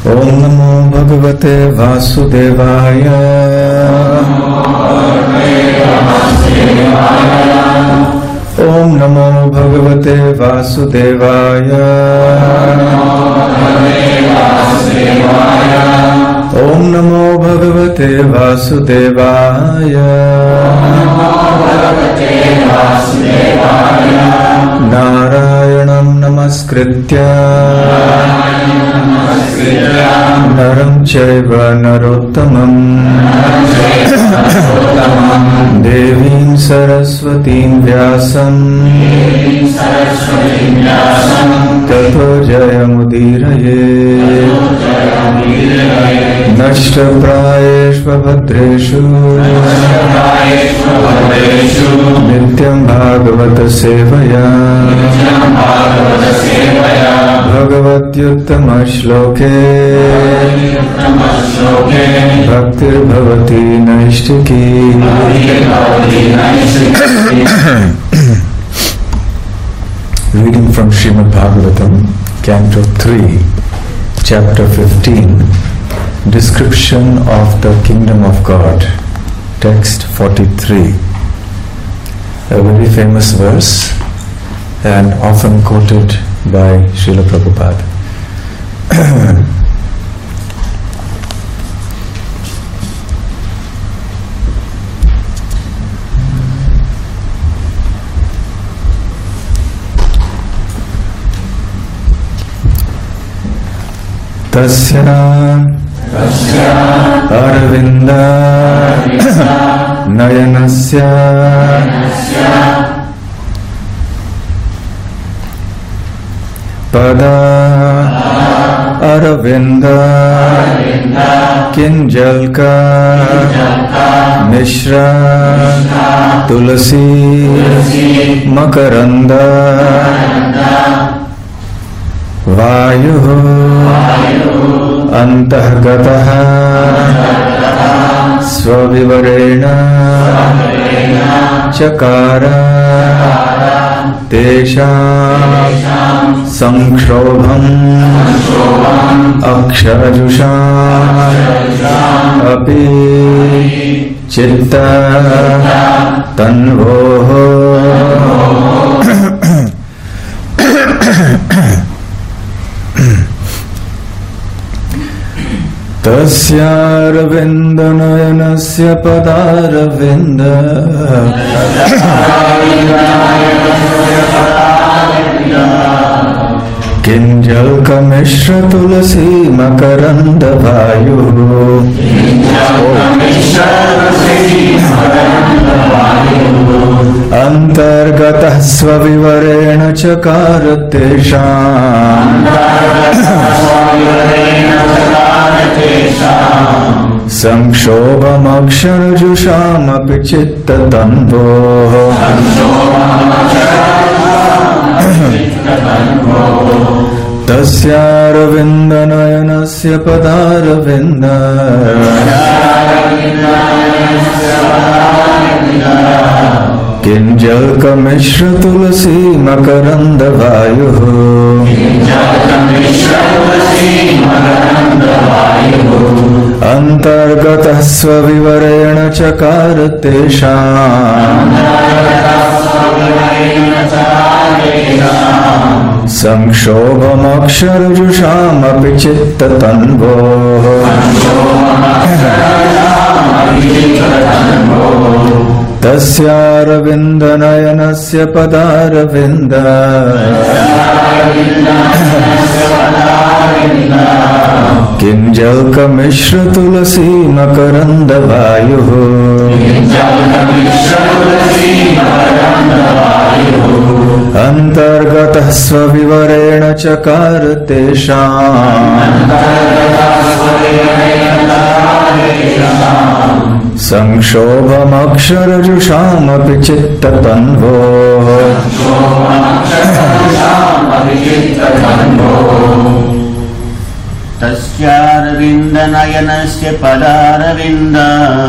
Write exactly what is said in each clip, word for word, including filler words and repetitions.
ओम नमो भगवते वासुदेवाय। ओम नमो भगवते वासुदेवाय। ओम नमो भगवते वासुदेवाय। नारायणं नमस्कृत्य नरं चैव नरोत्तमं देवीं सरस्वतीं व्यासं ततो जयमुदीरयेत्। नष्टप्रायेष्वभद्रेषु नित्यं भागवत सेवया भगवत्युत्तम श्लोके भक्तिर्भवति नैष्ठिकी। Reading from Srimad Bhagavatam, Canto three, Chapter fifteen, Description of the Kingdom of God, Text forty-three. A very famous verse and often quoted by Srila Prabhupada. Tasya Arvinda Nayanasya Pada Aravinda Kinjalka Mishra Tulasi Makaranda Vayu Antahgataha Swavivarena Chakara Tesham Sankshobham Akshajusham Api Chitta Tanvoho Tasya Nayanasya Padaravinda Kinjalka Mishra Tulasi Makaranda Vayu Antargatah Svavivarena Chakaratesham Sankshobham Aksharjusham Api Chitta Tanvoho Tasya Ravinda Nayanasya Padaravinda Kinjalka Mishra Tulasi Makaranda Vayu Antargatah Svavivarena Chakaratesham Sankshobham Aksharjusham Api Chitta Tanvoho Tasya Ravinda Nayanasya Padaravinda Kinjalka Mishra Tulasi Makaranda Vayu Antargatah Svavivarena Chakaratesham Sankshobham Aksharjusham Api Chitta Tanvoho Tasya Nayanasya Padaravinda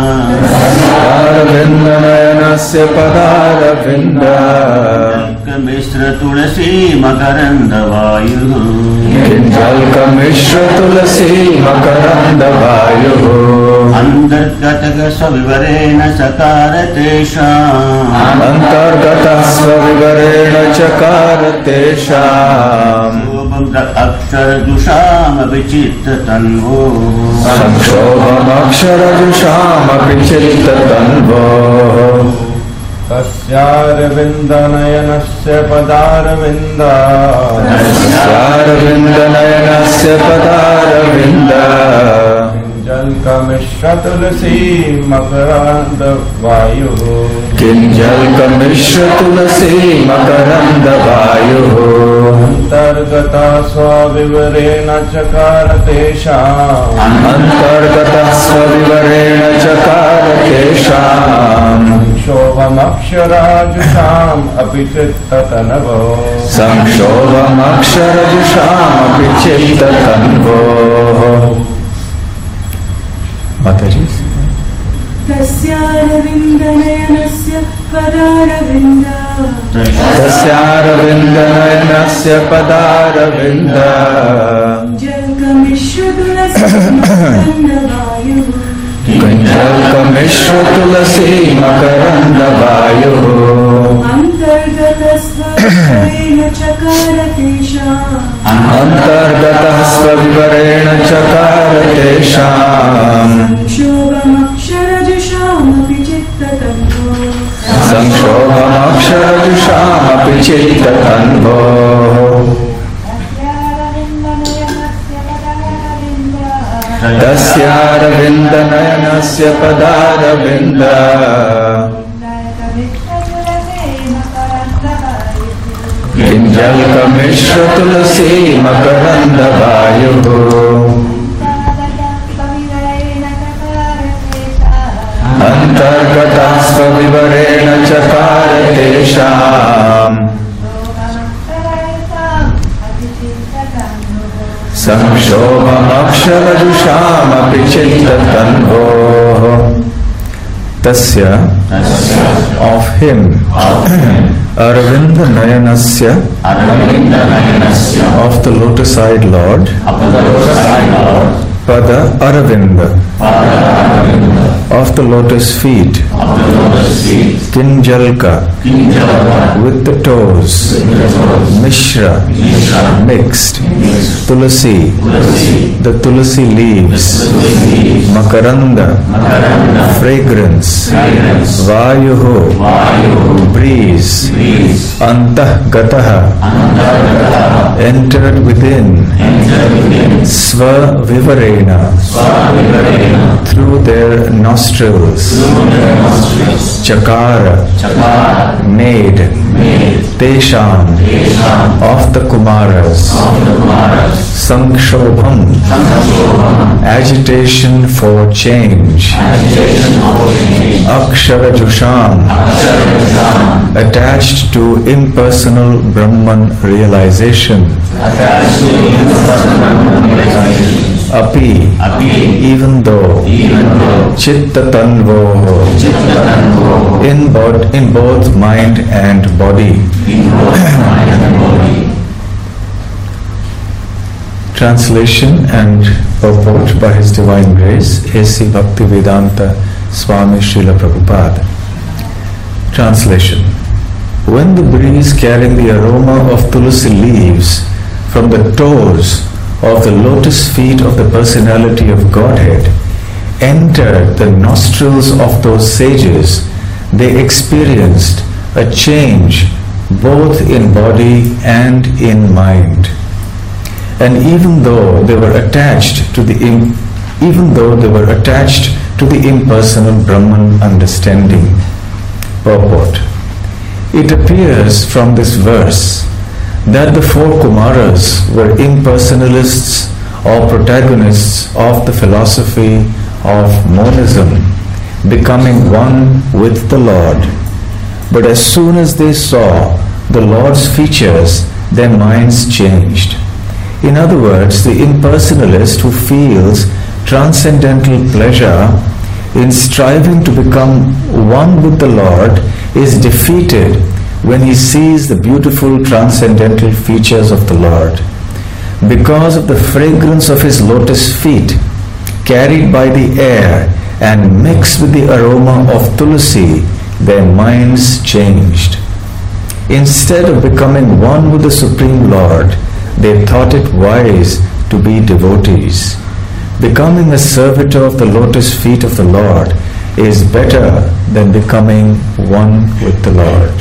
Nayanasya Padaravinda Mishra Tulasi Makaranda Vayu Kinjalka Mishra Tulasi Makarandavayu Antargataka Swavivarena Sakaratesham Antargata Swavivarena Chakaratesham Shobhamra Akshara Dusham Avichitta Tanvo Samshobham Akshara Jusham Apichitta Tanvo Tasyaravindanayanasya padaravinda Tasyaravindanayanasya padaravinda Jalkamishra tulasi makarandavayu Kinjalkamishra Tulasi Makarandavayu Antargata swavivarena chakaratesham Antargata Swavivarena Chakaratesham Shobham aksharajusham apichittatanavo Samshobham Aksharajusham Apichitta Tanvo. Mataji. Tasyaravindanayanasya padaravinda Tasyaravindanayanasya padaravinda Jalkamishra tulasi makarandavayu Kanjalkamishra Tulasi Makarandavayu Antargata swavivarena chakaratesham Antargata Swavivarena Chakaratesham Shobham aksharajusham apichittatanvo Samshobham Aksharajusham Apichitta Tanvo Tasyaravindanayanasya padaravinda Kinjalkamishra Tulasi Makarandavayu Antargata Swavivarena Chakaratesham Samshobham Aksharajusham Apichitta Tanvo. Tasya, of him, Aravinda Nayanasya, of the lotus-eyed Lord, Pada Aravinda, of the lotus feet, Kinjalka, with the toes, Mishra, mixed, Tulasi, the Tulasi leaves, Makaranda, fragrance, Vayuhu, breeze, Antah Gataha, entered within, Sva Vivarena, through their nostrils, Chakara, made, Tesham, of the Kumaras, Sankshobham, agitation for change, Aksharajusham, attached to impersonal Brahman realization, Api, even though, Chitta Tanvo, in both, in both mind and body. Translation and purport by His Divine Grace, A C Bhaktivedanta Swami Srila Prabhupada. Translation. When the breeze carrying the aroma of tulsi leaves from the toes of the lotus feet of the personality of Godhead entered the nostrils of those sages, they experienced a change both in body and in mind. And even though they were attached to the im- even though they were attached to the impersonal Brahman understanding. Purport. It appears from this verse that the four Kumaras were impersonalists or protagonists of the philosophy of monism, becoming one with the Lord. But as soon as they saw the Lord's features, their minds changed. In other words, the impersonalist who feels transcendental pleasure in striving to become one with the Lord is defeated when he sees the beautiful transcendental features of the Lord. because of the fragrance of his lotus feet, carried by the air and mixed with the aroma of tulsi, their minds changed. Instead of becoming one with the Supreme Lord, they thought it wise to be devotees. Becoming a servitor of the lotus feet of the Lord is better than becoming one with the Lord.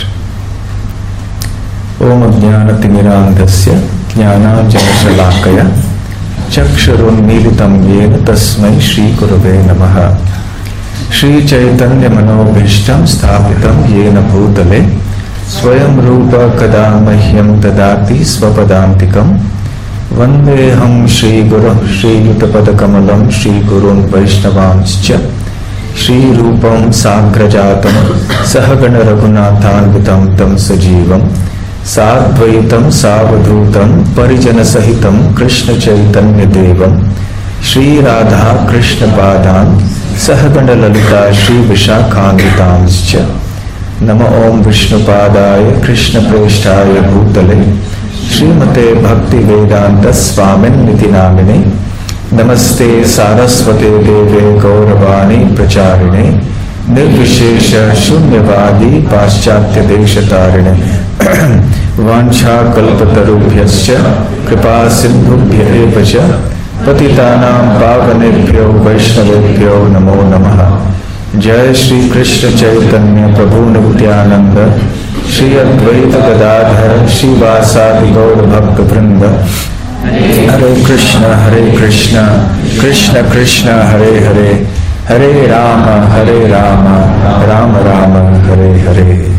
Om Jnana Timirandhasya Jnana Janashalakaya Chakshurunmilitam Yena Tasmai Shri Gurave Namaha. Shri Chaitanya Manobhishtam Sthapitam Yena Bhutale Swayam Rupa Kadamahyam Dadati Svapadantikam Vandeham Shri Guru Shri Yutapadakamalam Shri Gurun Vaishnavanscha Shri Rupam Sagrajatam Sahagana Raghunathanvitam Tam Sajivam Sadvaitam Savadhutam Parijana Sahitam Krishna Chaitanya Devam Shri Radha Krishna Padan Sahagana Lalita Shri Vishakhanvitamscha Nama Om Vishnu Padaya Krishna Preshtaya Bhutale Srimate Bhakti Vedanta Swamin Niti Namine Namaste Saraswate Deve Gauravani Pracharine Nirvishesha Shunyavadi Paschatya Deshatarine Vancha Kalpatarubhyascha Kripa Sindhubhya Evacha Patitanam Pavanebhyo Vaishnavebhyo Namo Namaha. Jai Shri Krishna Chaitanya Prabhu Nityananda Shri Advaita Gadadhara Shri Vasadi Gaura Bhakta Vrinda. Hare Krishna Hare Krishna Krishna Krishna Hare Hare Hare Rama Hare Rama Rama Rama Hare Hare.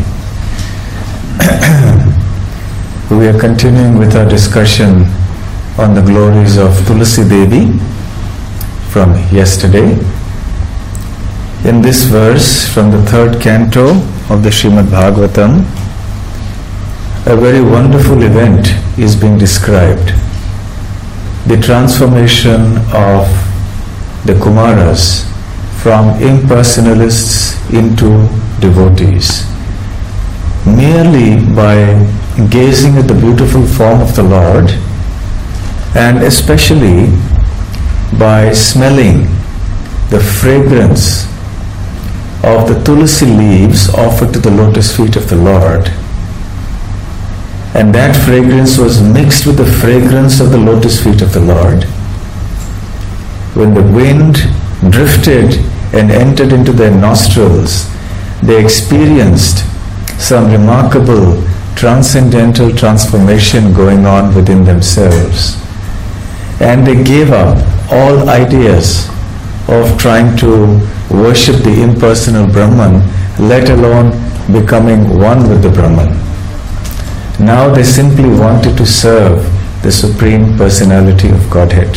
We are continuing with our discussion on the glories of Tulsi Devi from yesterday. In this verse from the third canto of the Srimad Bhagavatam, a very wonderful event is being described. The transformation of the Kumaras from impersonalists into devotees. Merely by gazing at the beautiful form of the Lord, and especially by smelling the fragrance of the tulsi leaves offered to the lotus feet of the Lord, and that fragrance was mixed with the fragrance of the lotus feet of the Lord. When the wind drifted and entered into their nostrils, they experienced some remarkable transcendental transformation going on within themselves, and they gave up all ideas of trying to worship the impersonal Brahman, let alone becoming one with the Brahman. Now they simply wanted to serve the Supreme Personality of Godhead.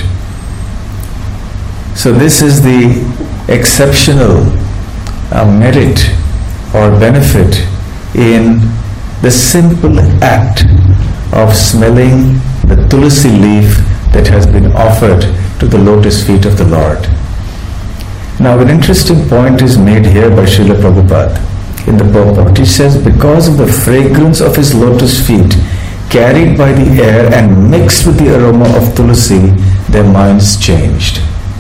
So this is the exceptional uh, merit or benefit in the simple act of smelling the tulsi leaf that has been offered to the lotus feet of the Lord. Now an interesting point is made here by Srila Prabhupada in the purport. He says, because of the fragrance of his lotus feet carried by the air and mixed with the aroma of tulsi, their minds changed.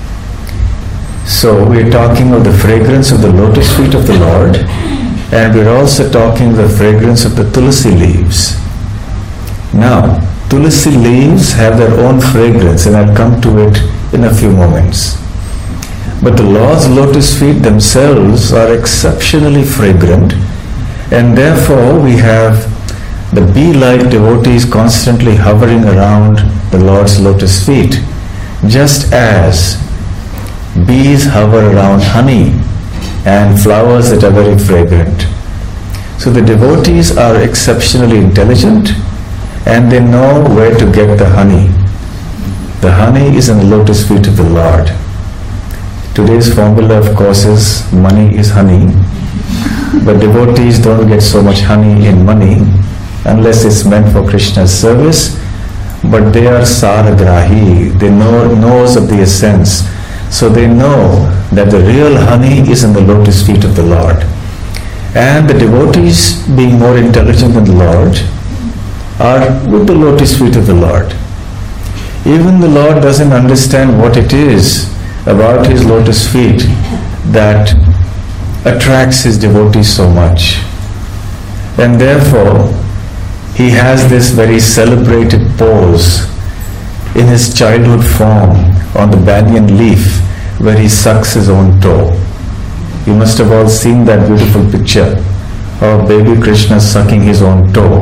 So we're talking of the fragrance of the lotus feet of the Lord, and we're also talking of the fragrance of the tulsi leaves. Now, tulsi leaves have their own fragrance, and I'll come to it in a few moments. But the Lord's lotus feet themselves are exceptionally fragrant, and therefore we have the bee-like devotees constantly hovering around the Lord's lotus feet, just as bees hover around honey and flowers that are very fragrant. So the devotees are exceptionally intelligent, and they know where to get the honey. The honey is in the lotus feet of the Lord. Today's formula, of course, is money is honey, but devotees don't get so much honey in money unless it's meant for Krishna's service, but they are saragrahi, they know knows of the essence, so they know that the real honey is in the lotus feet of the Lord. And the devotees, being more intelligent than the Lord, are with the lotus feet of the Lord. Even the Lord doesn't understand what it is about his lotus feet that attracts his devotees so much. And therefore, he has this very celebrated pose in his childhood form on the banyan leaf where he sucks his own toe. You must have all seen that beautiful picture of baby Krishna sucking his own toe.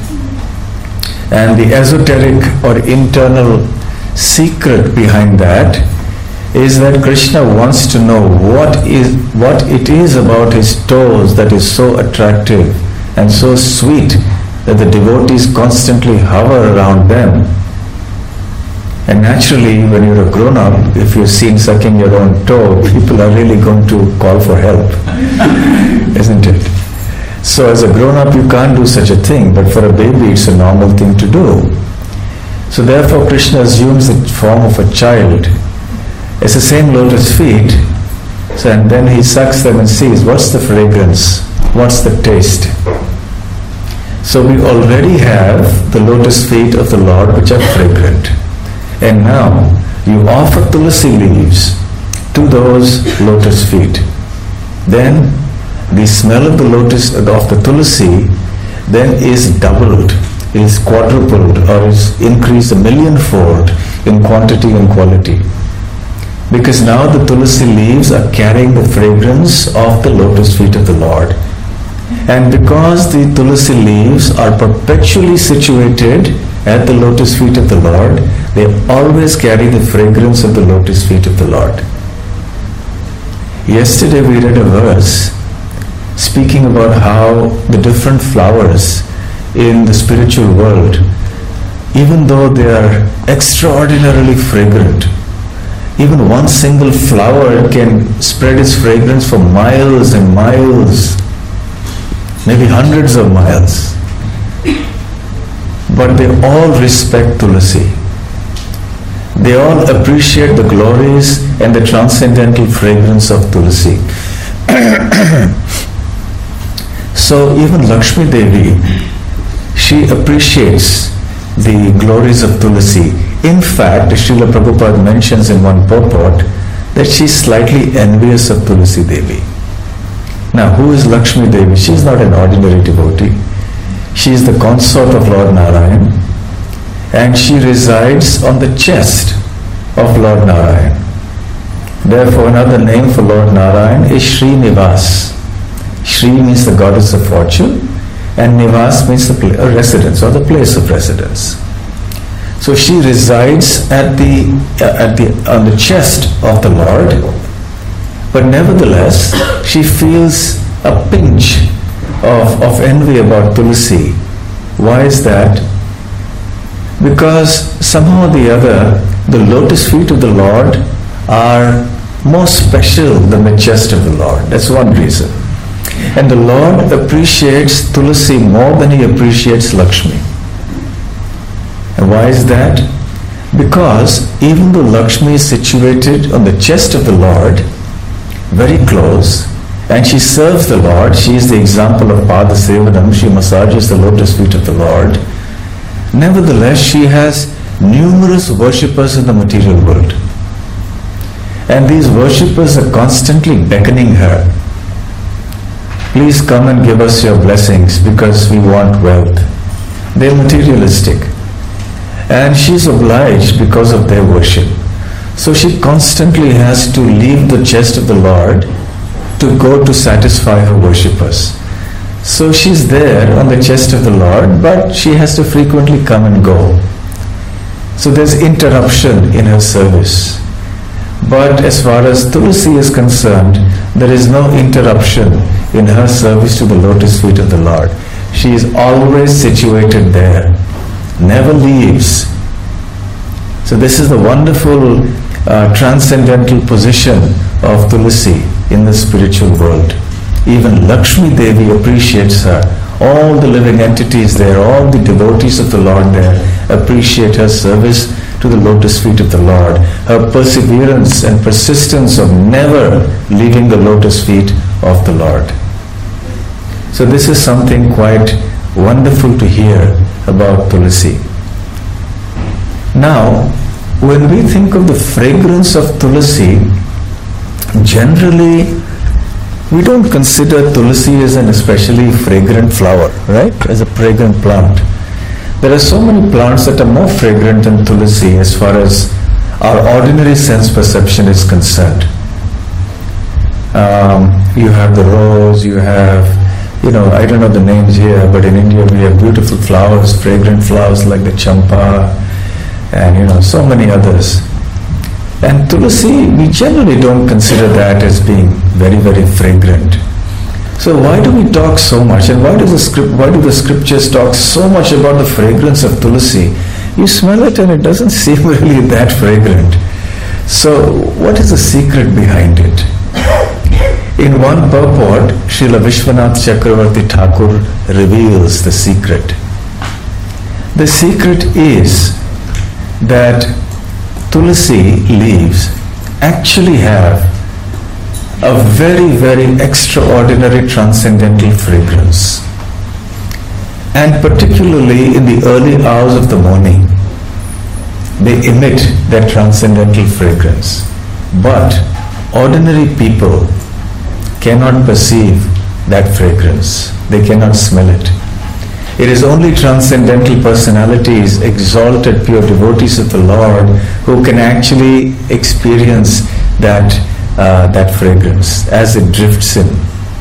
And the esoteric or internal secret behind that is that Krishna wants to know what is what it is about his toes that is so attractive and so sweet that the devotees constantly hover around them. And naturally, when you're a grown-up, if you're seen sucking your own toe, people are really going to call for help, isn't it? So as a grown-up, you can't do such a thing, but for a baby, it's a normal thing to do. So therefore, Krishna assumes the form of a child. It's the same lotus feet, so, and then he sucks them and sees what's the fragrance, what's the taste. So we already have the lotus feet of the Lord which are fragrant. And now you offer tulsi leaves to those lotus feet. Then the smell of the lotus, of the tulsi, then is doubled, is quadrupled, or is increased a millionfold in quantity and quality. Because now the tulsi leaves are carrying the fragrance of the lotus feet of the Lord. And because the tulsi leaves are perpetually situated at the lotus feet of the Lord, they always carry the fragrance of the lotus feet of the Lord. Yesterday we read a verse speaking about how the different flowers in the spiritual world, even though they are extraordinarily fragrant, even one single flower can spread its fragrance for miles and miles, maybe hundreds of miles. But they all respect Tulasi. They all appreciate the glories and the transcendental fragrance of Tulasi. So even Lakshmi Devi, she appreciates the glories of Tulasi. In fact, Srila Prabhupada mentions in one purport that she's slightly envious of Tulasi Devi. Now, who is Lakshmi Devi? She is not an ordinary devotee. She is the consort of Lord Narayan, and she resides on the chest of Lord Narayan. Therefore, another name for Lord Narayan is Srinivas. Shri means the goddess of fortune, and Nivas means the pla- residence or the place of residence. So she resides at the uh, at the on the chest of the Lord, but nevertheless she feels a pinch of, of envy about Tulasi. Why is that? Because somehow or the other the lotus feet of the Lord are more special than the chest of the Lord. That's one reason. And the Lord appreciates Tulasi more than he appreciates Lakshmi. And why is that? Because even though Lakshmi is situated on the chest of the Lord, very close, and she serves the Lord, she is the example of Pada Sevanam, she massages the lotus feet of the Lord, nevertheless she has numerous worshippers in the material world. And these worshippers are constantly beckoning her. Please come and give us your blessings because we want wealth. They're materialistic. And she's obliged because of their worship. So she constantly has to leave the chest of the Lord to go to satisfy her worshippers. So she's there on the chest of the Lord, but she has to frequently come and go. So there's interruption in her service. But as far as Tulasi is concerned, there is no interruption in her service to the lotus feet of the Lord. She is always situated there, never leaves. So this is the wonderful uh, transcendental position of Tulasi in the spiritual world. Even Lakshmi Devi appreciates her. All the living entities there, all the devotees of the Lord there appreciate her service to the lotus feet of the Lord, her perseverance and persistence of never leaving the lotus feet of the Lord. So this is something quite wonderful to hear about Tulasi. Now, when we think of the fragrance of tulsi, generally we don't consider tulsi as an especially fragrant flower, right? As a fragrant plant. There are so many plants that are more fragrant than tulsi as far as our ordinary sense perception is concerned. Um, you have the rose, you have, you know, I don't know the names here, but in India we have beautiful flowers, fragrant flowers like the champa, and you know, so many others. And tulsi, we generally don't consider that as being very, very fragrant. So why do we talk so much, and why does the script, why do the scriptures talk so much about the fragrance of tulsi? You smell it and it doesn't seem really that fragrant. So what is the secret behind it? In one purport, Srila Vishwanath Chakravarti Thakur reveals the secret. The secret is that tulsi leaves actually have a very, very extraordinary transcendental fragrance. And particularly in the early hours of the morning, they emit that transcendental fragrance. But ordinary people cannot perceive that fragrance. They cannot smell it. It is only transcendental personalities, exalted pure devotees of the Lord, who can actually experience that uh, that fragrance as it drifts in.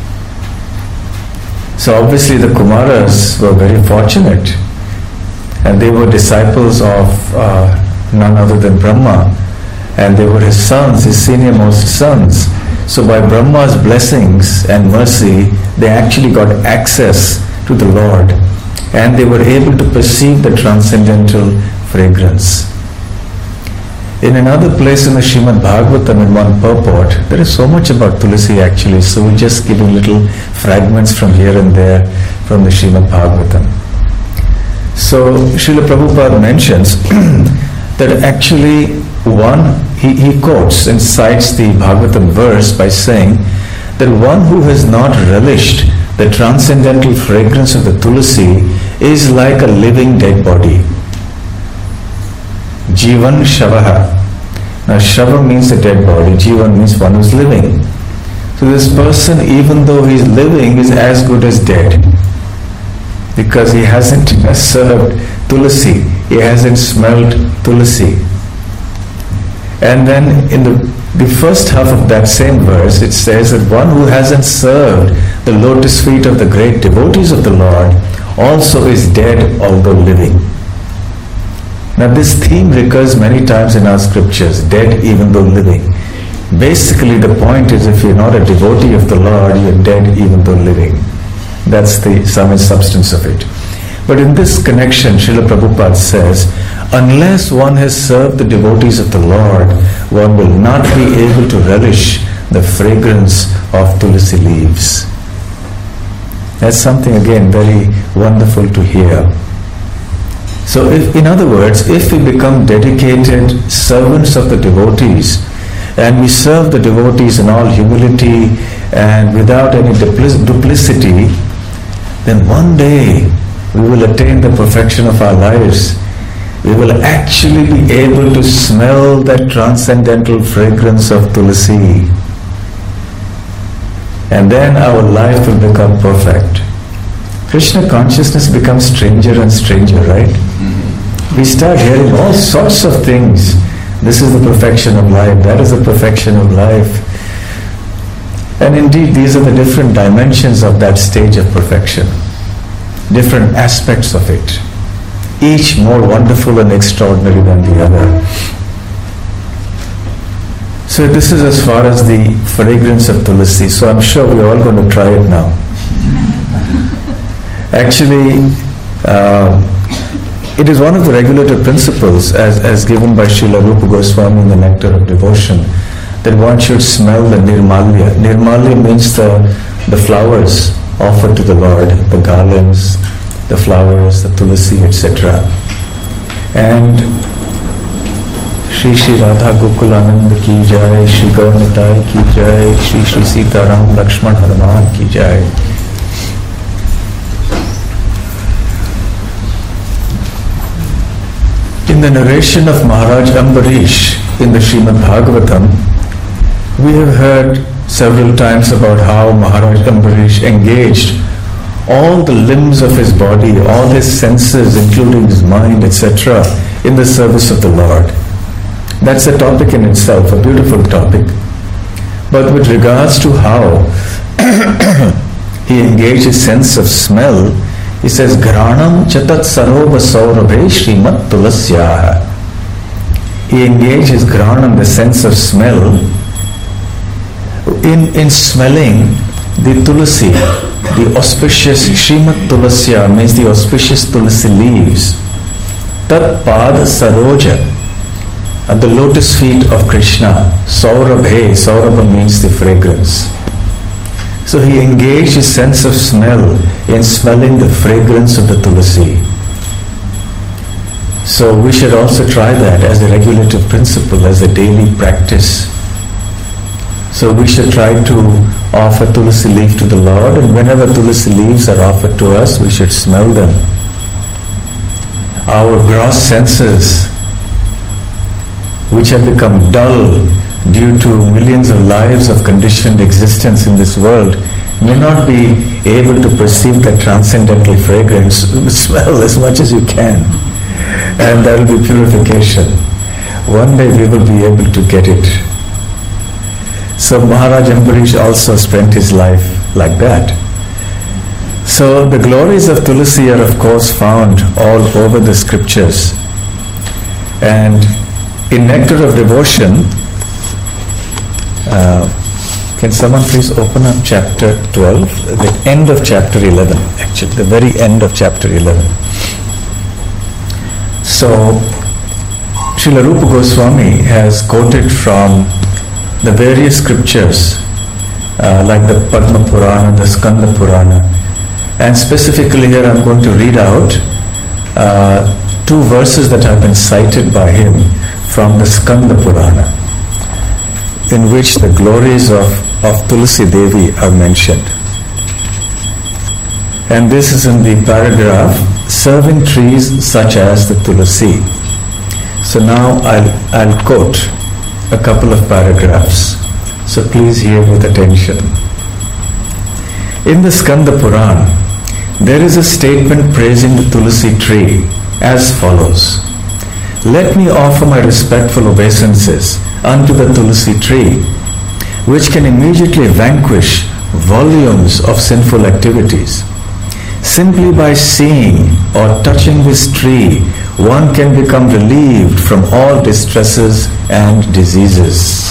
So obviously the Kumaras were very fortunate, and they were disciples of uh, none other than Brahma, and they were his sons, his senior most sons. So by Brahma's blessings and mercy, they actually got access to the Lord, and they were able to perceive the transcendental fragrance. In another place in the Srimad Bhagavatam, in one purport, there is so much about tulsi actually, so we're just giving little fragments from here and there from the Srimad Bhagavatam. So Srila Prabhupada mentions that actually one, he, he quotes and cites the Bhagavatam verse by saying that one who has not relished the transcendental fragrance of the tulsi is like a living dead body. Jivan Shavaha. Now Shava means a dead body, Jivan means one who's living. So this person, even though he's living, is as good as dead, because he hasn't served tulsi, he hasn't smelled tulsi. And then in the, the first half of that same verse, it says that one who hasn't served the lotus feet of the great devotees of the Lord also is dead although living. Now this theme recurs many times in our scriptures, dead even though living. Basically the point is, if you're not a devotee of the Lord, you're dead even though living. That's the sum and substance of it. But in this connection, Srila Prabhupada says, unless one has served the devotees of the Lord, one will not be able to relish the fragrance of tulsi leaves. That's something again very wonderful to hear. So if, in other words, if we become dedicated servants of the devotees, and we serve the devotees in all humility and without any dupli- duplicity, then one day we will attain the perfection of our lives. We will actually be able to smell that transcendental fragrance of tulsi. And then our life will become perfect. Krishna consciousness becomes stranger and stranger, right? Mm-hmm. We start hearing all sorts of things. This is the perfection of life, that is the perfection of life. And indeed, these are the different dimensions of that stage of perfection. Different aspects of it, each more wonderful and extraordinary than the other. So this is as far as the fragrance of tulsi. So I'm sure we're all going to try it now. Actually, uh, it is one of the regulative principles as, as given by Srila Rupa Goswami in the Nectar of Devotion, that one should smell the nirmalya. Nirmalya means the, the flowers offered to the Lord, the garlands, the flowers, the tulsi, et cetera. And Shri Shri Radha Gokulanand ki jai, Shri Gaurnitai ki jai, Shri Shri Sitaram Lakshman Hanuman ki jai. In the narration of Maharaj Ambarish in the Srimad Bhagavatam, we have heard several times about how Maharaj Ambarish engaged all the limbs of his body, all his senses, including his mind, et cetera, in the service of the Lord. That's a topic in itself, a beautiful topic. But with regards to how he engaged his sense of smell, he says, Granam chatat saroba saurabhe shrimat tulasyaha. He engaged his granam, the sense of smell, in, in smelling the tulasi, the auspicious Shrimat Tulasya, means the auspicious tulasi leaves. Tat Pada Saroja, at the lotus feet of Krishna. Saurabhe, Saurabha means the fragrance. So he engaged his sense of smell in smelling the fragrance of the tulasi. So we should also try that as a regulative principle, as a daily practice. So we should try to offer tulasi leaf to the Lord, and whenever tulasi leaves are offered to us, we should smell them. Our gross senses, which have become dull due to millions of lives of conditioned existence in this world, may not be able to perceive that transcendental fragrance. Smell as much as you can, and that will be purification. One day we will be able to get it. So Maharaj Ambarish also spent his life like that. So the glories of Tulasi are of course found all over the scriptures. And in Nectar of Devotion, uh, can someone please open up chapter twelve, the end of chapter eleven, actually, the very end of chapter eleven. So Srila Rupa Goswami has quoted from the various scriptures, uh, like the Padma Purana, the Skanda Purana, and specifically here I'm going to read out uh, two verses that have been cited by him from the Skanda Purana, in which the glories of, of Tulasi Devi are mentioned. And this is in the paragraph, serving trees such as the Tulasi. So now I'll, I'll quote a couple of paragraphs. So please hear with attention. In the Skanda Purana, there is a statement praising the Tulasi tree as follows. Let me offer my respectful obeisances unto the Tulasi tree, which can immediately vanquish volumes of sinful activities. Simply by seeing or touching this tree, one can become relieved from all distresses and diseases.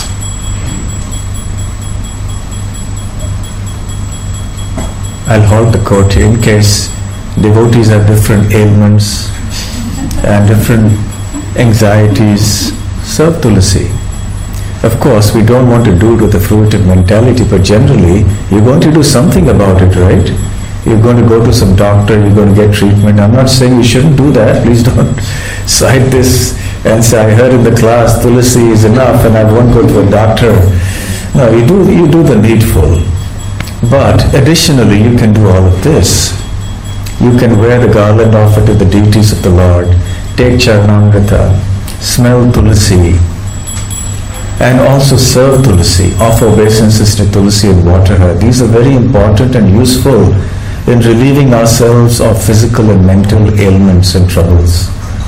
I'll halt the quote here in case devotees have different ailments and different anxieties. Serve Tulasi. Of course, we don't want to do it with a fruitive mentality, but generally, you're going to do something about it, right? You're going to go to some doctor, you're going to get treatment. I'm not saying you shouldn't do that. Please don't cite this and say, I heard in the class Tulasi is enough and I won't go to a doctor. No, you do, you do the needful. But additionally, you can do all of this. You can wear the garland offered to the deities of the Lord, take Charanamrita, smell Tulasi, and also serve Tulasi, offer obeisances to Tulasi and water her. These are very important and useful in relieving ourselves of physical and mental ailments and troubles.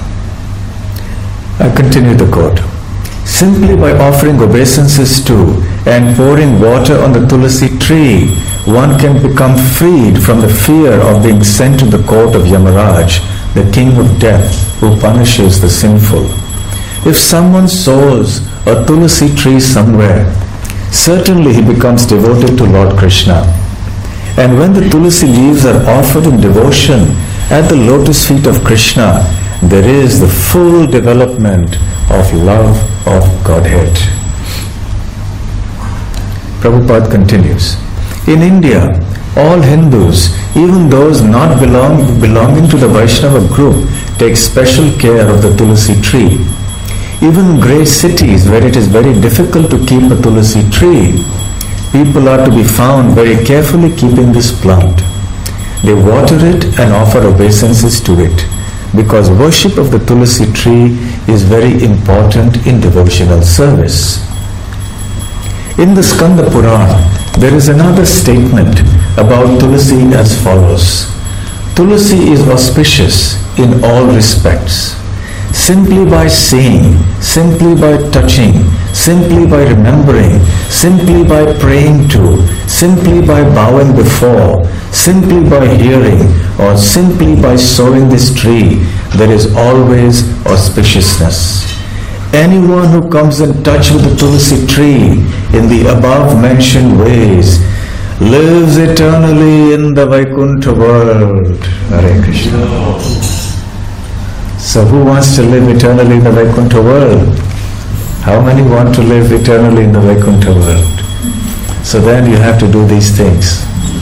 I continue the quote. Simply by offering obeisances to and pouring water on the Tulasi tree, one can become freed from the fear of being sent to the court of Yamaraj, the king of death, who punishes the sinful. If someone sows a Tulasi tree somewhere, certainly he becomes devoted to Lord Krishna. And when the Tulasi leaves are offered in devotion at the lotus feet of Krishna, there is the full development of love of Godhead. Prabhupada continues. In India, all Hindus, even those not belong, belonging to the Vaishnava group, take special care of the Tulasi tree. Even in great cities where it is very difficult to keep a Tulasi tree, people are to be found very carefully keeping this plant. They water it and offer obeisances to it. because worship of the Tulasi tree is very important in devotional service. In the Skanda Purana, there is another statement about Tulasi as follows. Tulasi is auspicious in all respects. Simply by seeing, simply by touching, simply by remembering, simply by praying to, simply by bowing before, simply by hearing, or simply by sowing this tree, there is always auspiciousness. Anyone who comes in touch with the Tulasi tree in the above mentioned ways lives eternally in the Vaikuntha world. Hare Krishna. So who wants to live eternally in the Vaikuntha world? How many want to live eternally in the Vaikuntha world? So then you have to do these things.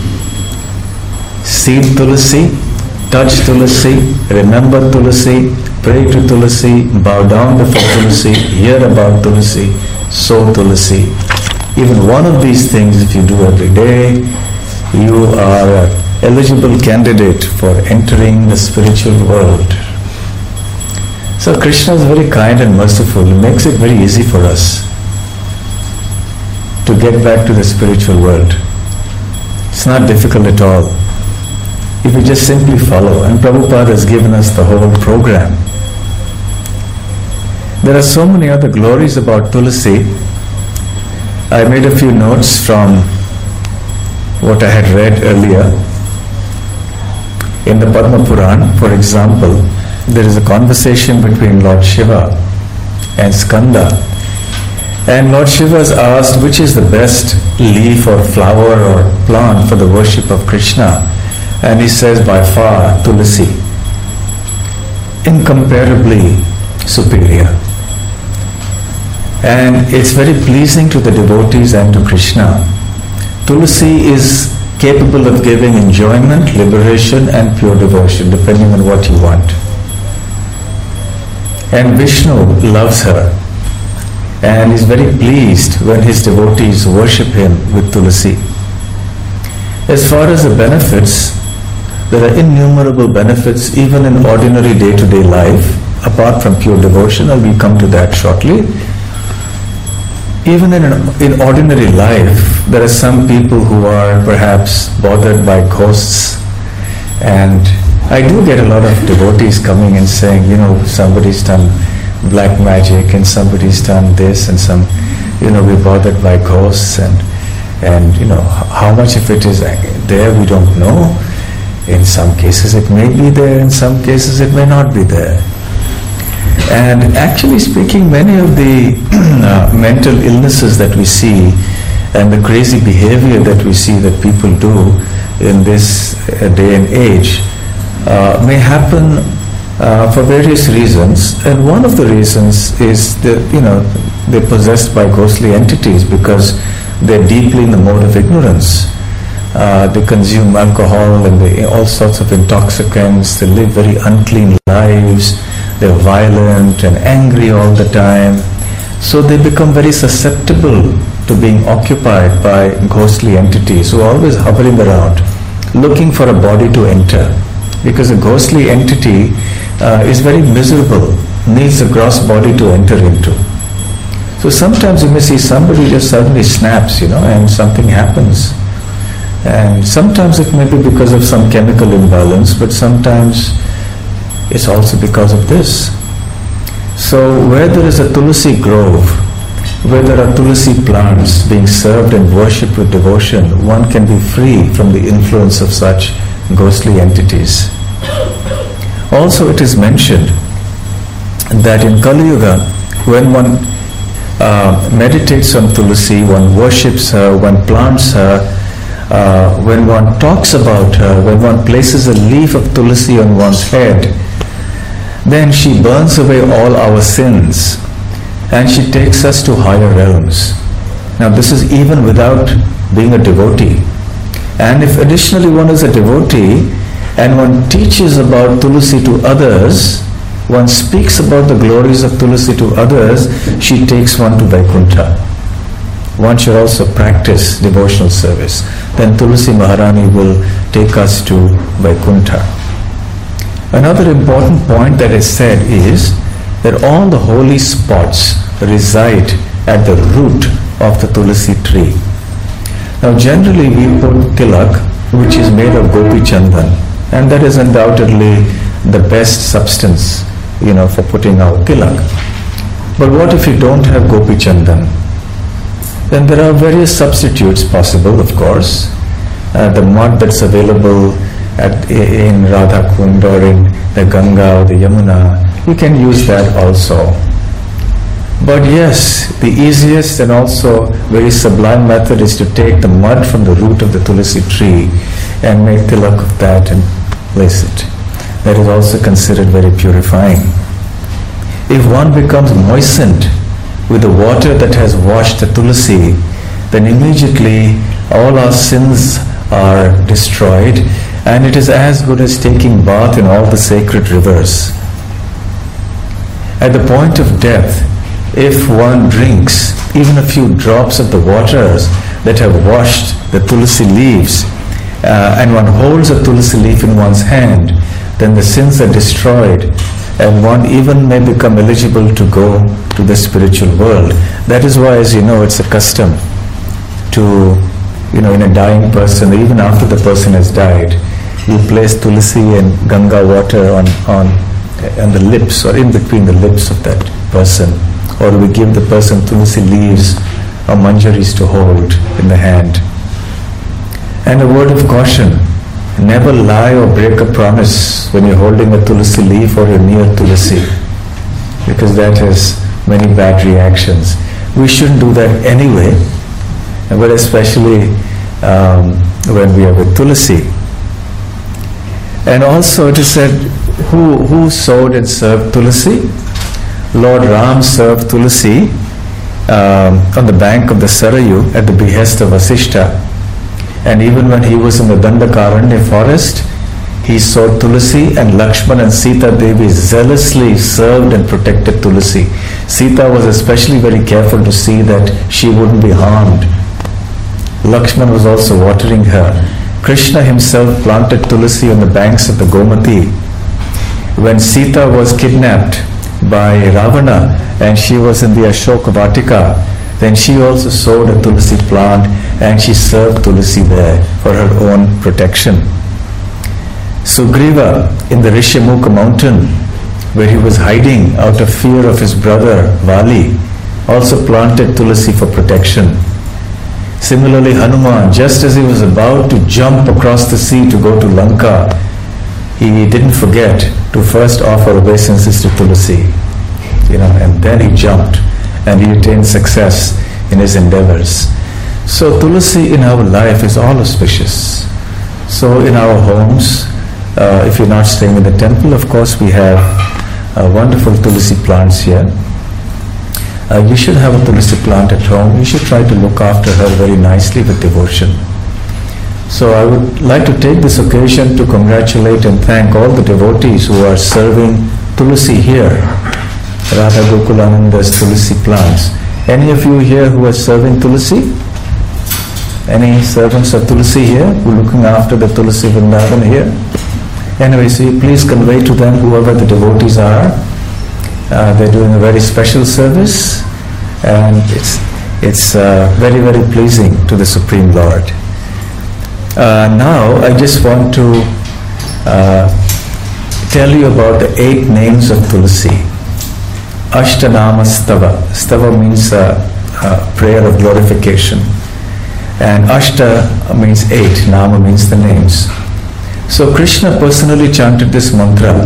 See Tulasi, touch Tulasi, remember Tulasi, pray to Tulasi, bow down before Tulasi, hear about Tulasi, sow Tulasi. Even one of these things if you do every day, you are an eligible candidate for entering the spiritual world. So Krishna is very kind and merciful. He makes it very easy for us to get back to the spiritual world. It's not difficult at all. If we just simply follow, and Prabhupada has given us the whole program. There are so many other glories about Tulasi. I made a few notes from what I had read earlier. In the Padma Puran, for example, there is a conversation between Lord Shiva and Skanda. And Lord Shiva is asked which is the best leaf or flower or plant for the worship of Krishna. And he says by far Tulasi, incomparably superior. And it's very pleasing to the devotees and to Krishna. Tulasi is capable of giving enjoyment, liberation and pure devotion depending on what you want. And Vishnu loves her and is very pleased when his devotees worship him with Tulasi. As far as the benefits, there are innumerable benefits even in ordinary day-to-day life, apart from pure devotion, and we'll come to that shortly. Even in, in ordinary life, there are some people who are perhaps bothered by ghosts, and I do get a lot of devotees coming and saying, you know, somebody's done black magic and somebody's done this and some, you know, we're bothered by ghosts and, and you know, how much of it is there we don't know. In some cases it may be there, in some cases it may not be there. And actually speaking, many of the uh, mental illnesses that we see and the crazy behavior that we see that people do in this uh, day and age uh, may happen uh, for various reasons. And one of the reasons is that, you know, they're possessed by ghostly entities because they're deeply in the mode of ignorance. Uh, they consume alcohol and they, all sorts of intoxicants. They live very unclean lives. They're violent and angry all the time. So they become very susceptible to being occupied by ghostly entities who are always hovering around, looking for a body to enter. Because a ghostly entity uh, is very miserable, needs a gross body to enter into. So sometimes you may see somebody just suddenly snaps, you know, and something happens. And sometimes it may be because of some chemical imbalance, but sometimes it's also because of this. So where there is a Tulasi grove, where there are Tulasi plants being served and worshipped with devotion, one can be free from the influence of such ghostly entities. Also it is mentioned that in Kali Yuga, when one uh, meditates on Tulasi, one worships her, one plants her, Uh, when one talks about her, when one places a leaf of Tulasi on one's head, then she burns away all our sins and she takes us to higher realms. Now this is even without being a devotee. And if additionally one is a devotee and one teaches about Tulasi to others, one speaks about the glories of Tulasi to others, she takes one to Vaikuntha. One should also practice devotional service. Then Tulasi Maharani will take us to Vaikuntha. Another important point that is said is that all the holy spots reside at the root of the tulsi tree. Now generally we put tilak, which is made of gopi chandan, and that is undoubtedly the best substance, you know, for putting out tilak. But what if you don't have gopi chandan? Then there are various substitutes possible, of course. Uh, the mud that's available at, in Radha Kund or in the Ganga or the Yamuna, you can use that also. But yes, the easiest and also very sublime method is to take the mud from the root of the tulsi tree and make tilak of that and place it. That is also considered very purifying. If one becomes moistened with the water that has washed the tulsi, then immediately all our sins are destroyed, and it is as good as taking bath in all the sacred rivers. At the point of death, if one drinks even a few drops of the waters that have washed the tulsi leaves, uh, and one holds a tulsi leaf in one's hand, then the sins are destroyed, and one even may become eligible to go to the spiritual world. That is why, as you know, it's a custom to, you know, in a dying person, even after the person has died, you place tulsi and Ganga water on, on, on the lips or in between the lips of that person. Or we give the person tulsi leaves or manjaris to hold in the hand. And a word of caution, never lie or break a promise when you're holding a tulsi leaf or you're near tulsi, because that has many bad reactions. We shouldn't do that anyway, but especially um, when we are with tulsi. And also it is said, who, who sowed and served tulsi? Lord Ram served tulsi um, on the bank of the Sarayu at the behest of Vasishta. And even when he was in the Dandakaranya forest, he sowed tulsi, and Lakshman and Sita Devi zealously served and protected tulsi. Sita was especially very careful to see that she wouldn't be harmed. Lakshman was also watering her. Krishna himself planted tulsi on the banks of the Gomati. When Sita was kidnapped by Ravana and she was in the Ashoka Vatika, then she also sowed a tulsi plant and she served tulsi there for her own protection. Sugriva in the Rishyamukha mountain, where he was hiding out of fear of his brother Vali, also planted tulsi for protection. Similarly, Hanuman, just as he was about to jump across the sea to go to Lanka, he didn't forget to first offer obeisances to tulsi, you know, and then he jumped and he attained success in his endeavors. So tulsi in our life is all auspicious. So in our homes, uh, if you're not staying in the temple, of course we have uh, wonderful tulsi plants here. Uh, you should have a tulsi plant at home. You should try to look after her very nicely with devotion. So I would like to take this occasion to congratulate and thank all the devotees who are serving tulsi here, Radha Gokulananda's tulsi plants. Any of you here who are serving tulsi? Any servants of tulsi here who are looking after the tulsi Vrindavan here? Anyway, so you please convey to them, whoever the devotees are, uh, they're doing a very special service, and it's it's uh, very very pleasing to the Supreme Lord. Uh, now I just want to uh, tell you about the eight names of tulsi. Ashtanama Stava. Stava means uh, uh, prayer of glorification. And Ashta means eight, Nama means the names. So Krishna personally chanted this mantra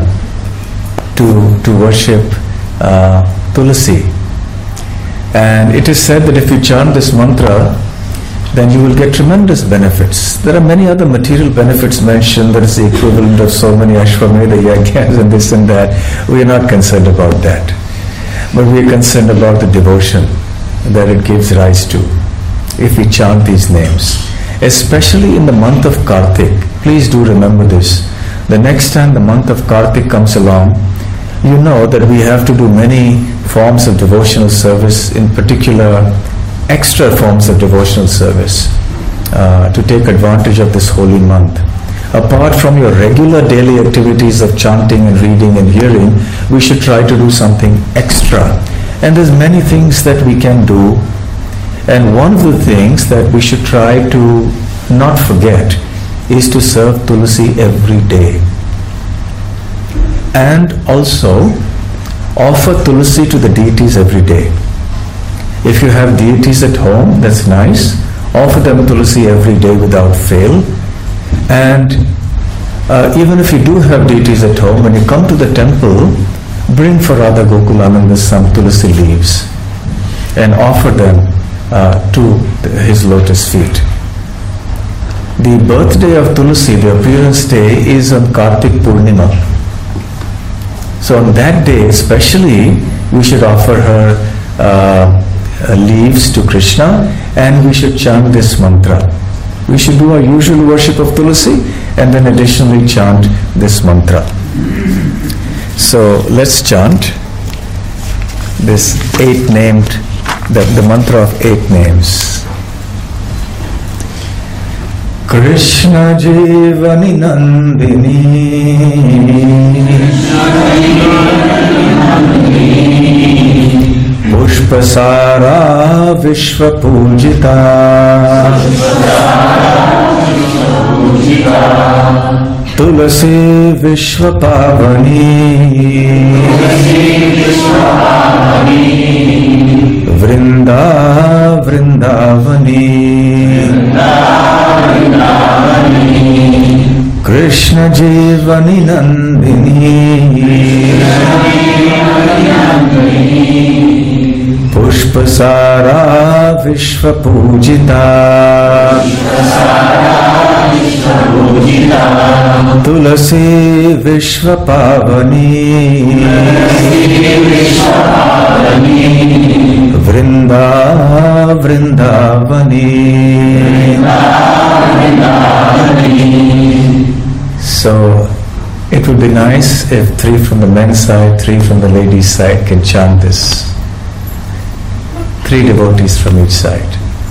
to, to worship uh, Tulsi. And it is said that if you chant this mantra, then you will get tremendous benefits. There are many other material benefits mentioned, that is the equivalent of so many Ashwamedha yagyas and this and that. We are not concerned about that. But we are concerned about the devotion that it gives rise to if we chant these names. Especially in the month of Kartik. Please do remember this. The next time the month of Kartik comes along, you know that we have to do many forms of devotional service, in particular extra forms of devotional service, uh, to take advantage of this holy month. apart from your regular daily activities of chanting and reading and hearing, we should try to do something extra. And there's many things that we can do. And one of the things that we should try to not forget is to serve Tulsi every day. And also offer Tulsi to the deities every day. If you have deities at home, that's nice. Offer them Tulsi every day without fail. And uh, even if you do have deities at home, when you come to the temple, bring for Radha Gokulananda some Tulsi leaves and offer them uh, to his lotus feet. The birthday of Tulsi, the appearance day, is on Kartik Purnima. So on that day especially, we should offer her uh, uh, leaves to Krishna, and we should chant this mantra. We should do our usual worship of Tulsi and then additionally chant this mantra. So let's chant this eight named, the, the mantra of eight names. Krishna Jivani Nandini Pushpasara Vishwa Pujita Tulasi Vishwa Pavani Vrinda Vrindavani Krishna Jivani Nandini Pushpasara Vishwa Pujita Tulasi Vishwa Pavani Vrinda Vrindavani. So it would be nice if three from the men's side, three from the ladies' side can chant this. Three devotees from each side.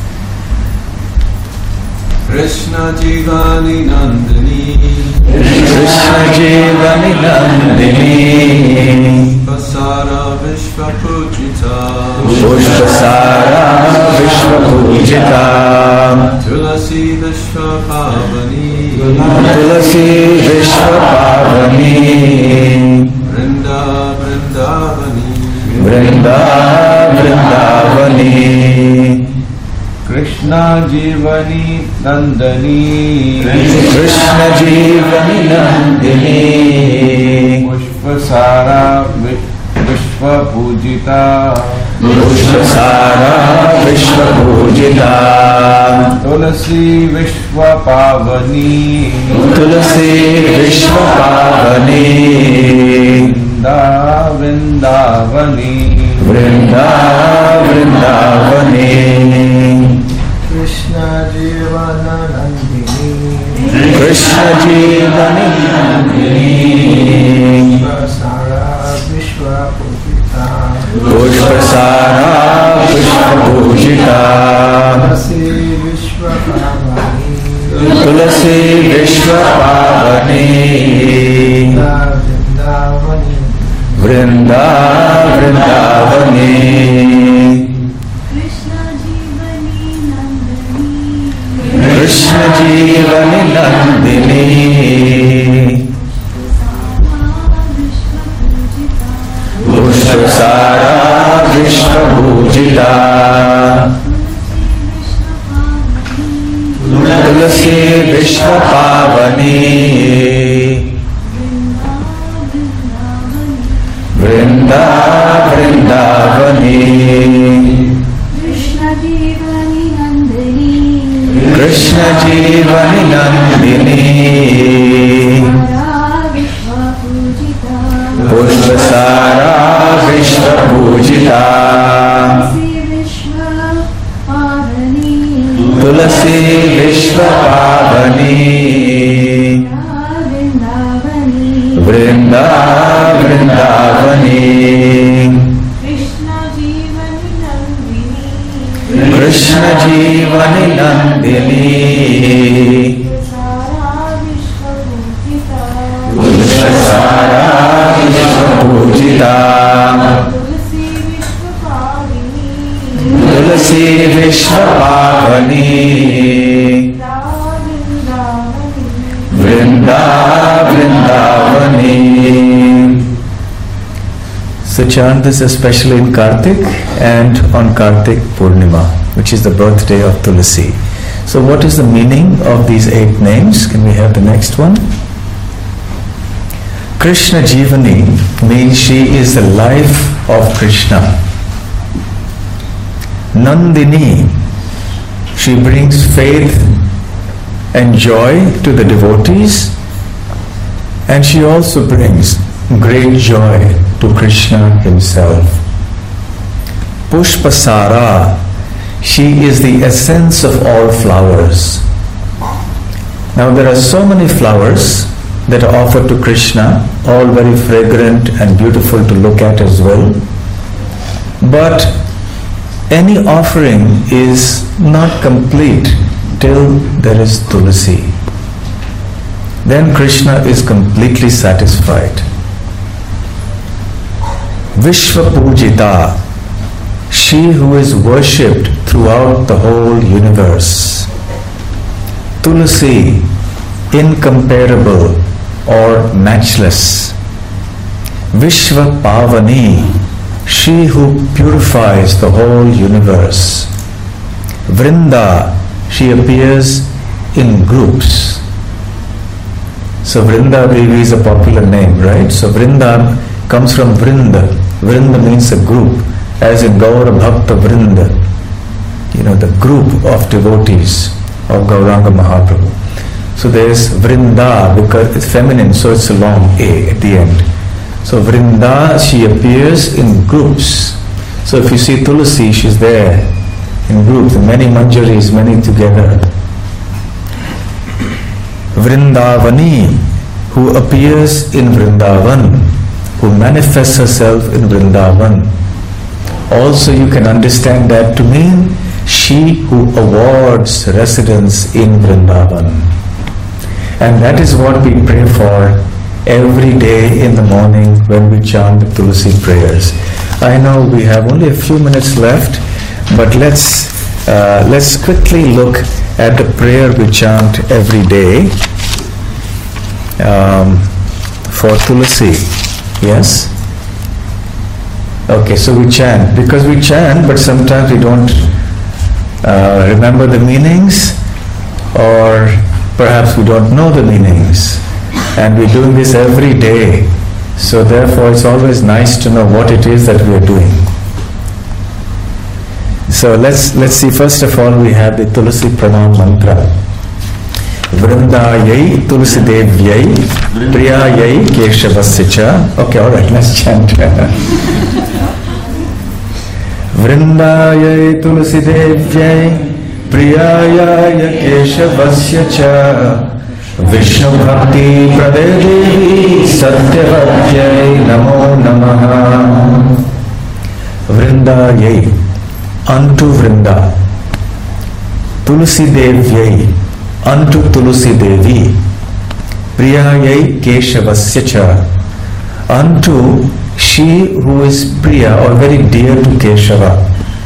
Krishna Jivani Nandini Krishna Jivani Nandini Pushpasara Vishwa Pujita Pushpasara Vishwa Pujita Tulasi Vishwa Pavani Tulasi Vishwa Pavani Vrinda Vrindavani Vrinda Vrindavani Krishna Jivani Nandini Krishna Jivani Nandini Pushpasara Vishwa Pujita Pushpasara Vishwa Pujita Tulasi Vishwa Pavani Tulasi Vishwa Pavani Vrinda Vrindavani Vrinda Vrindavani Krishna Jivana Nandini Krishna Jivani Nandini Pushpasara Vishwa Pujita Pushpasara Vishwa Pujita Tulasi Vishwa Pavani Tulasi Vishwa Pavani Vrinda Vrindavani Krishna Jivani Nandini Pushpasara Vishwa Pujita Tulasi Vishwa Pavani Vrinda Vrindavani Krishna Jivani Nandini Krishna Jivani Nandini Pushpasara Vishwa Pujita Tulasi Vishwa Pavani Vrinda Vrindavani Krishna Jivani Nandini Pujita, Tulsi Vishwapavini, Tulsi Vishwapavani, Vrinda Vrindavani. So chant this especially in Kartik and on Kartik Purnima, which is the birthday of Tulsi. So what is the meaning of these eight names? Can we have the next one? Krishna Jivani means she is the life of Krishna. Nandini, she brings faith and joy to the devotees, and she also brings great joy to Krishna himself. Pushpasara, she is the essence of all flowers. Now there are so many flowers that are offered to Krishna, all very fragrant and beautiful to look at as well. But any offering is not complete till there is Tulsi. Then Krishna is completely satisfied. Vishwa Pujita, she who is worshipped throughout the whole universe. Tulsi, incomparable or matchless. Vishwa Pavani, she who purifies the whole universe. Vrinda, she appears in groups. So Vrinda Devi is a popular name, right? So Vrinda comes from Vrinda. Vrinda means a group, as in Gaura Bhakta Vrinda. You know, the group of devotees of Gauranga Mahaprabhu. So there's Vrinda because it's feminine, so it's a long A at the end. So Vrinda, she appears in groups. So if you see Tulsi, she's there in groups, many manjaris, many together. Vrindavani, who appears in Vrindavan, who manifests herself in Vrindavan. Also you can understand that to mean she who awards residence in Vrindavan. And that is what we pray for every day in the morning when we chant the Tulsi prayers. I know we have only a few minutes left, but let's uh, let's quickly look at the prayer we chant every day um, for Tulsi. Yes? Okay, so we chant. Because we chant, but sometimes we don't uh, remember the meanings, or perhaps we don't know the meanings. And we're doing this every day. So therefore it's always nice to know what it is that we are doing. So let's let's see, first of all we have the Tulsi Pranam Mantra. Vrindayai Tulsi Devyai Priyayai Keshavasya Cha. Okay, alright, let's chant. Vrindayai Tulsi Devyai Priyayai Keshavasya Cha Vishnu Bhakti Prade Devi Satyavatyai Namo Namaha. Vrindayai, unto Vrinda. Tulsi Devyai, unto Tulsi Devi. Priyayai Keshavasya Cha, unto she who is Priya or very dear to Keshava.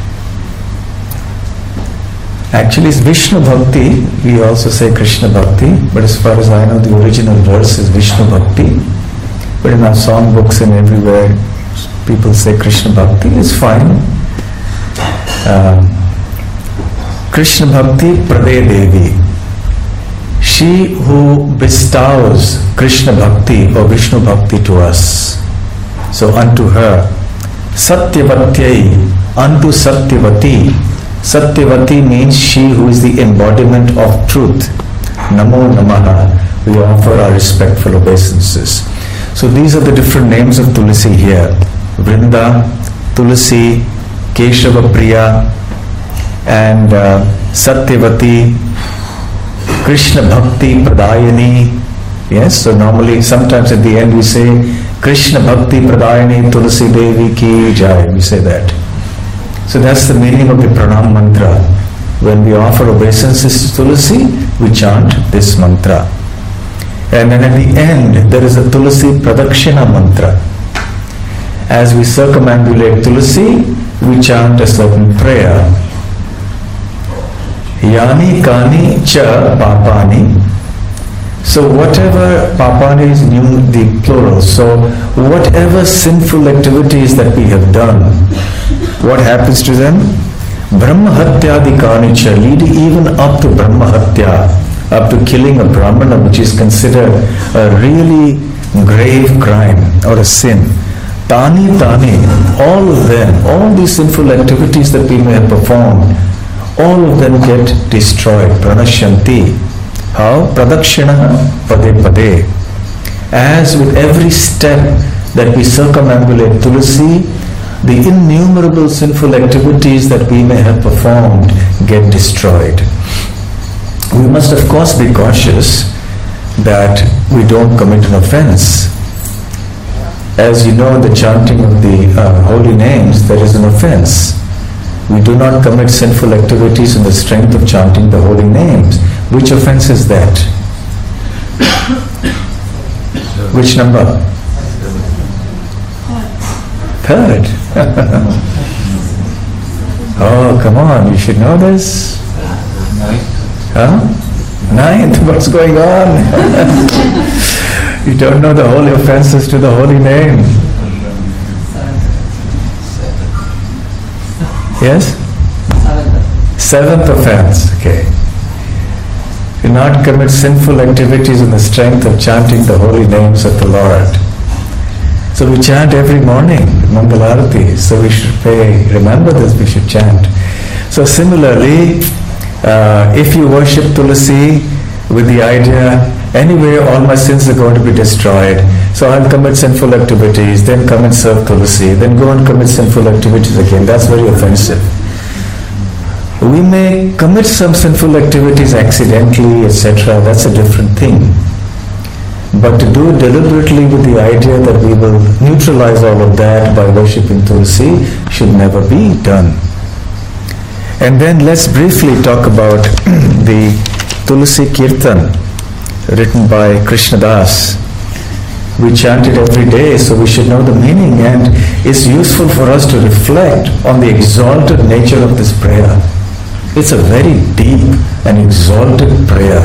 Actually, it's Vishnu Bhakti. We also say Krishna Bhakti, but as far as I know, the original verse is Vishnu Bhakti. But in our song books and everywhere, people say Krishna Bhakti. It's fine. Um, Krishna Bhakti Prade Devi. She who bestows Krishna Bhakti or Vishnu Bhakti to us. So unto her. Satyavatyai, unto Satyavati. Satyavati means she who is the embodiment of truth. Namo Namaha. We offer our respectful obeisances. So these are the different names of Tulsi here. Vrinda, Tulsi, Keshava Priya, and uh, Satyavati, Krishna Bhakti Pradayani. Yes, so normally sometimes at the end we say Krishna Bhakti Pradayani Tulsi Devi Ki Jai. We say that. So that's the meaning of the Pranam Mantra. When we offer obeisances to Tulsi, we chant this mantra. And then at the end, there is a Tulsi Pradakshina Mantra. as we circumambulate Tulsi, we chant a certain prayer. Yani kani cha papani. So whatever, papani is new, the plural, so whatever sinful activities that we have done, what happens to them? Brahma hatyadi kanicha, leading even up to Brahma hatya, up to killing a Brahmana, which is considered a really grave crime or a sin. Tani tani, all of them, all these sinful activities that we may have performed, all of them get destroyed. Pranashyanti. How? Pradakshina pade pade. As with every step that we circumambulate Tulsi, the innumerable sinful activities that we may have performed get destroyed. We must of course be cautious that we don't commit an offense. As you know, the chanting of the uh, holy names, there is an offense. We do not commit sinful activities in the strength of chanting the holy names. Which offense is that? Which number? Third. Oh, come on, you should know this. Huh? Ninth, what's going on? You don't know the holy offenses to the holy name. Yes? Seventh offense, okay. Do not commit sinful activities in the strength of chanting the holy names of the Lord. So we chant every morning, Mangalarati, so we should pay, remember this, we should chant. So similarly, uh, if you worship Tulsi with the idea, anyway all my sins are going to be destroyed, so I'll commit sinful activities, then come and serve Tulsi, then go and commit sinful activities again, that's very offensive. We may commit some sinful activities accidentally, et cetera, that's a different thing. But to do it deliberately with the idea that we will neutralize all of that by worshipping Tulsi should never be done. And then let's briefly talk about the Tulsi Kirtan written by Krishna Das. We chant it every day, so we should know the meaning, and it's useful for us to reflect on the exalted nature of this prayer. It's a very deep and exalted prayer.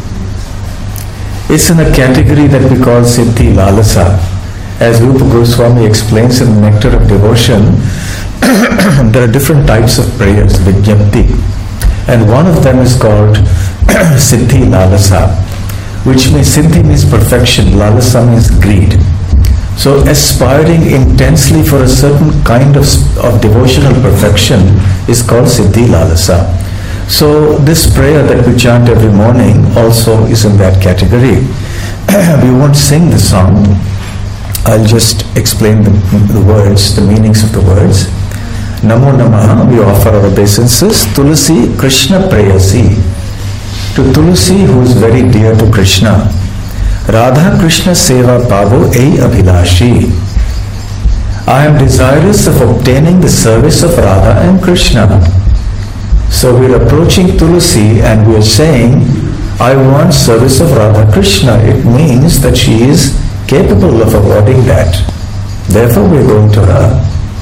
It's in a category that we call Siddhi Lalasa. As Rupa Goswami explains in the Nectar of Devotion, there are different types of prayers, Vijnapti. And one of them is called Siddhi Lalasa, which means Siddhi means perfection, Lalasa means greed. So aspiring intensely for a certain kind of, of devotional perfection is called Siddhi Lalasa. So this prayer that we chant every morning also is in that category. We won't sing the song. I'll just explain the, the words, the meanings of the words. Namo Namaha, we offer our obeisances. Tulsi Krishna Prayasi. To Tulsi, who is very dear to Krishna. Radha Krishna Seva Pavo Ei Abhilashi. I am desirous of obtaining the service of Radha and Krishna. So we are approaching Tulsi and we are saying, I want service of Radha Krishna. It means that she is capable of awarding that. Therefore we are going to her.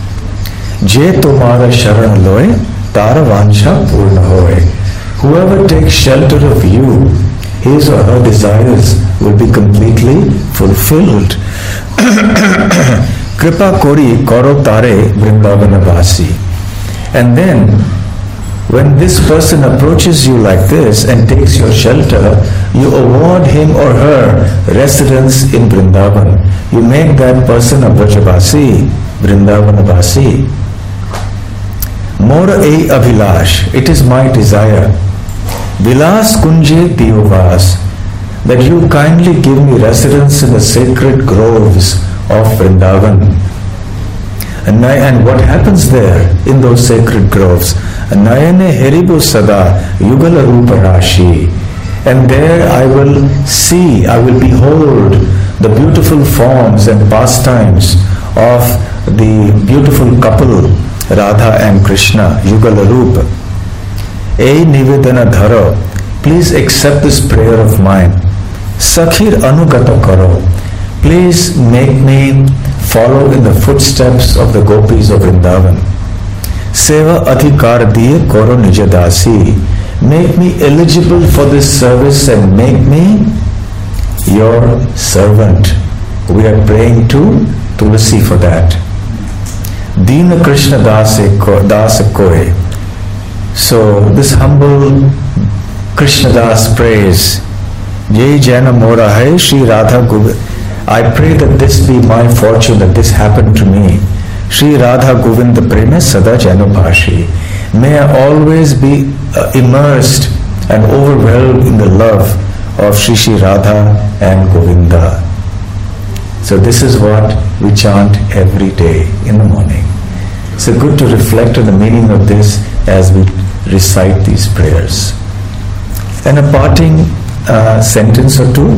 Je tumara sharan loe, tara vansha purna hoye. Whoever takes shelter of you, his or her desires will be completely fulfilled. Kripa kori koro tare Vrindavanavasi. And then, when this person approaches you like this and takes your shelter, you award him or her residence in Vrindavan. You make that person a Vrajavasi, Vrindavanavasi. Mora ei abhilash, it is my desire. Vilas kunje diyovas, that you kindly give me residence in the sacred groves of Vrindavan. And, and what happens there in those sacred groves? Nayane heribu sada yugala rupa rashi. And there I will see, I will behold the beautiful forms and pastimes of the beautiful couple Radha and Krishna, Yugala Rupa. Ei nivedana dharo, please accept this prayer of mine. Sakhir anugata karo, please make me follow in the footsteps of the gopis of Vrindavan. Seva adhikar diye koro nijadasi. Make me eligible for this service and make me your servant. We are praying to Tulsi for that. Dina Krishna Dasa Koe. So this humble Krishna Das prays, Jai Jana Mora Hai Shri Radha Govind. I pray that this be my fortune, that this happened to me. Shri Radha Govinda Prema Sada Janubhashi. May I always be uh, immersed and overwhelmed in the love of Shri Shri Radha and Govinda. So this is what we chant every day in the morning. So good to reflect on the meaning of this as we recite these prayers. And a parting uh, sentence or two.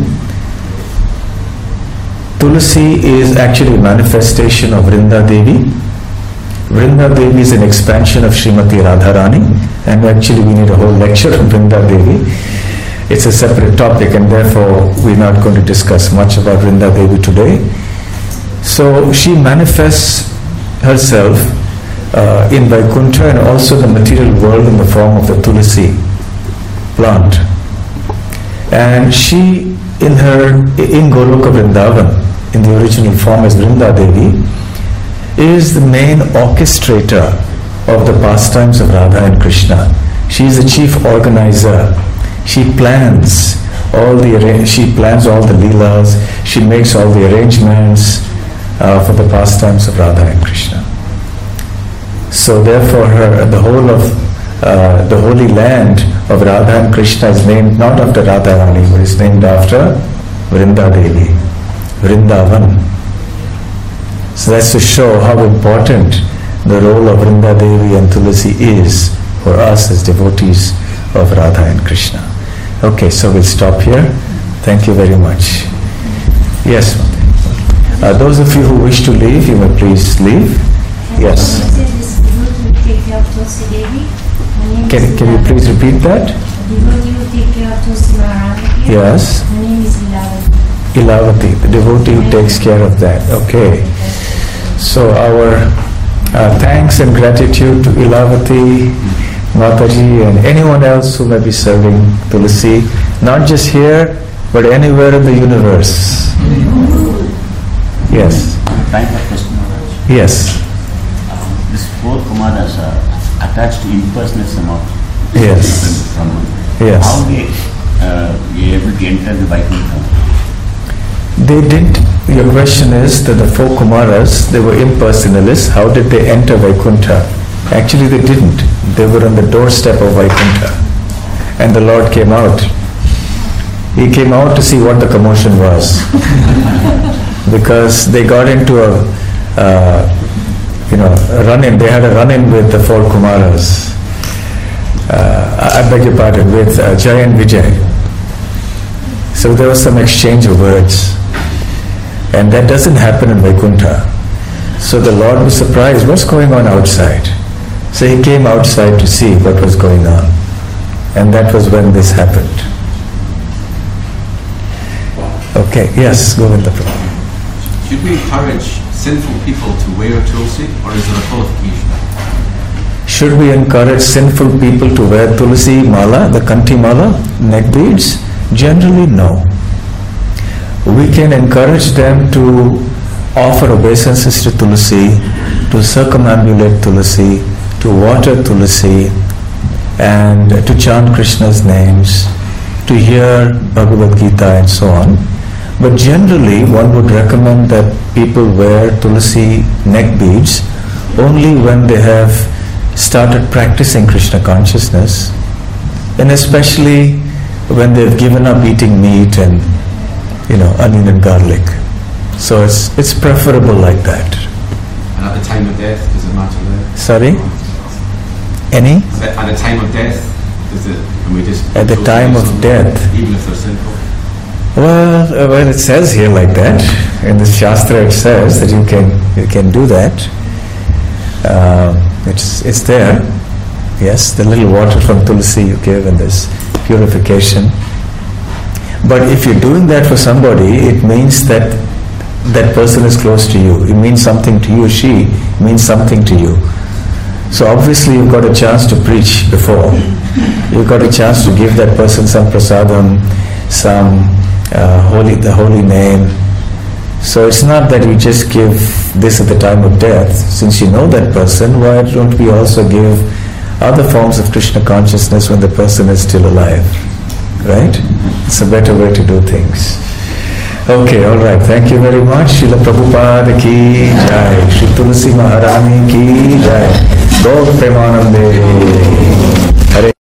Tulsi is actually a manifestation of Vrinda Devi. Vrinda Devi is an expansion of Srimati Radharani, and actually we need a whole lecture on Vrinda Devi. It's a separate topic, and therefore we're not going to discuss much about Vrinda Devi today. So she manifests herself uh, in Vaikuntha and also the material world in the form of the Tulsi plant. And she, in her, in Goloka Vrindavan, in the original form as Vrinda Devi, is the main orchestrator of the pastimes of Radha and Krishna. She is the chief organizer. She plans all the arra- she plans all the leelas. She makes all the arrangements uh, for the pastimes of Radha and Krishna. So therefore, her the whole of uh, the holy land of Radha and Krishna is named not after Radharani, but is named after Vrinda Devi, Vrindavan. So that's to show how important the role of Vrinda Devi and Tulsi is for us as devotees of Radha and Krishna. Okay, so we'll stop here. Thank you very much. Yes, uh, those of you who wish to leave, you may please leave. Yes. Can, can you please repeat that? Yes. Ilavati, the devotee who takes care of that. Okay. So our uh, thanks and gratitude to Ilavati, Mataji, and anyone else who may be serving Tulsi, not just here, but anywhere in the universe. Yes. Time for question. Yes. Uh, this four Kumaras are attached to impersonalism of Yes. from Yes. How they uh, be able to enter the Vaikuntha? They didn't. Your question is that the four Kumaras, they were impersonalists. How did they enter Vaikuntha? Actually, they didn't. They were on the doorstep of Vaikuntha, and the Lord came out. He came out to see what the commotion was, because they got into a, uh, you know, a run-in. They had a run-in with the four Kumaras. Uh, I beg your pardon, with uh, Jay and Vijay. So there was some exchange of words. And that doesn't happen in Vaikuntha. So the Lord was surprised, what's going on outside? So he came outside to see what was going on. And that was when this happened. Okay, yes, Govinda Prabhu. Should we encourage sinful people to wear tulsi, or is it a qualification? Should we encourage sinful people to wear tulsi mala, the kanti mala, neck beads? Generally, no. We can encourage them to offer obeisances to Tulsi, to circumambulate Tulsi, to water Tulsi, and to chant Krishna's names, to hear Bhagavad Gita and so on. But generally, one would recommend that people wear Tulsi neck beads only when they have started practicing Krishna consciousness, and especially when they've given up eating meat and, you know, onion and garlic. So it's it's preferable like that. And at the time of death, does it matter there? Sorry? Any? At the time of death, does it, can we just... At the time of death? Even if they're sinful? Well, uh, well, it says here like that. In the Shastra it says that you can you can do that. Uh, it's it's there. Yes, the little water from Tulsi you give in this purification. But if you're doing that for somebody, it means that that person is close to you. It means something to you. She means something to you. So obviously you've got a chance to preach before. You've got a chance to give that person some prasadam, some uh, holy, the holy name. So it's not that you just give this at the time of death. Since you know that person, why don't we also give other forms of Krishna consciousness when the person is still alive? Right? It's a better way to do things. Okay, all right. Thank you very much. Srila Prabhupada ki jai. Shri Tulsi Maharani ki jai. Gaur Premanande. Hare